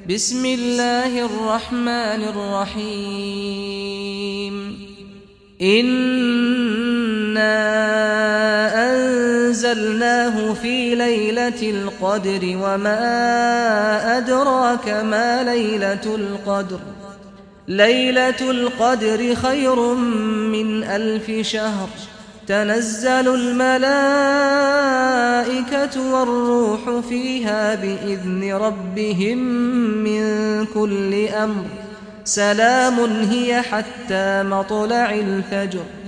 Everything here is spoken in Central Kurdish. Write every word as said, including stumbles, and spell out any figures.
بسم الله الرحمن الرحيم إنا أنزلناه في ليلة القدر وما أدراك ما ليلة القدر ليلة القدر خير من ألف شهر تنزل الملائكة والروح فيها بإذن ربهم من كل أمر سلام هي حتى مطلع الفجر